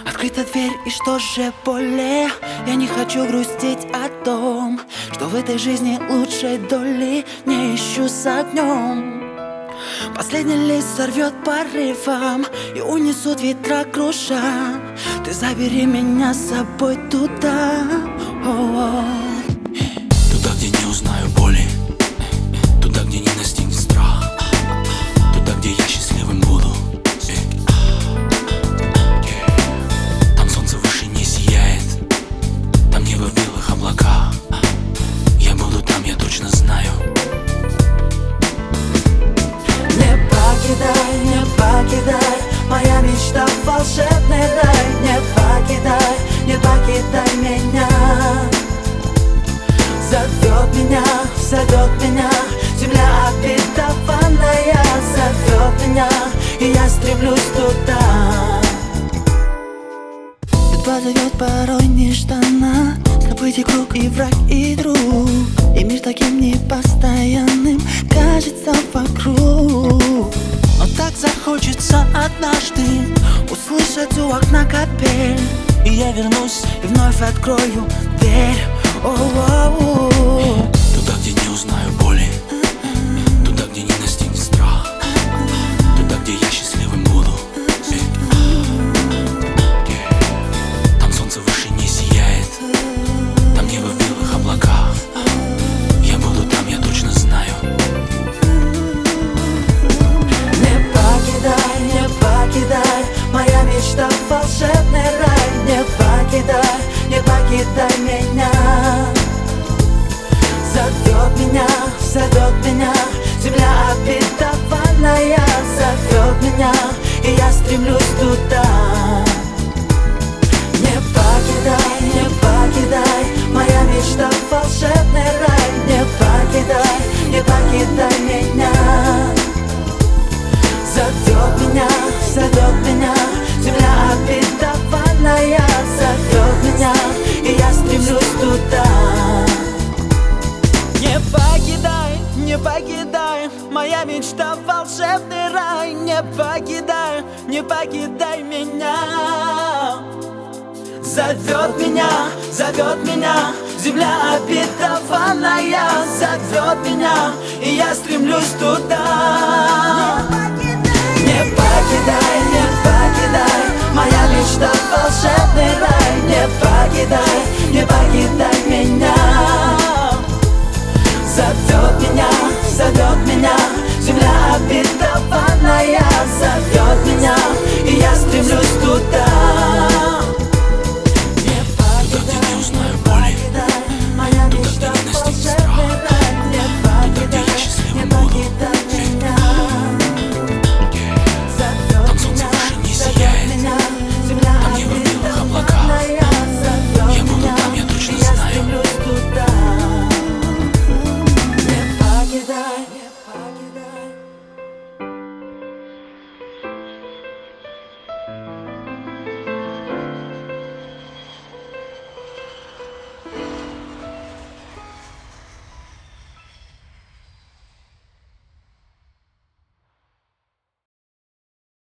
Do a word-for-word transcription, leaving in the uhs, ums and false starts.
Открыта дверь, и что же более? Я не хочу грустить о том, что в этой жизни лучшей доли не ищу с огнем. Последний лист сорвет порывом и унесут ветра круша. Ты забери меня с собой туда, о-о. Туда, где не узнаю боли, туда, где не настигнет страх, туда, где я счастливым буду. Там солнце выше не сияет, там небо в белых облаках. Я буду там, я точно знаю. Не покидай, не покидай, моя мечта — волшебный рай. Не покидай, не покидай меня. Зовет меня, зовет меня земля обетованная. Зовет меня, и я стремлюсь туда. Судьба зовет порой нежданно. Событий круг и враг, и друг. И мир таким непостоянным кажется вокруг. Но так захочется однажды услышать у окна капель. И я вернусь и вновь открою дверь. О-о-о. Туда, где не узнаю боли, туда, где не настигнет страх, туда, где я счастливым буду. Там солнце выше не сияет, там небо в белых облаках. Я буду там, я точно знаю. Не покидай, не покидай, моя мечта — волшебный рай. Не покидай, не покидай меня. Зовет меня, зовет меня земля обетованная. Зовет меня, и я стремлюсь туда. Не покидай, не покидай, моя мечта — волшебный рай. Не покидай, не покидай меня. Зовет меня, зовет меня земля обетованная. Зовет меня, и я стремлюсь туда. Не покидай, не покидай, моя мечта — волшебный рай. Не покидай, не покидай меня. Зовет меня, зовет меня земля обетованная. Зовет меня, и я стремлюсь туда. Не покидай, не покидай, моя мечта — волшебный рай. Не покидай, не покидай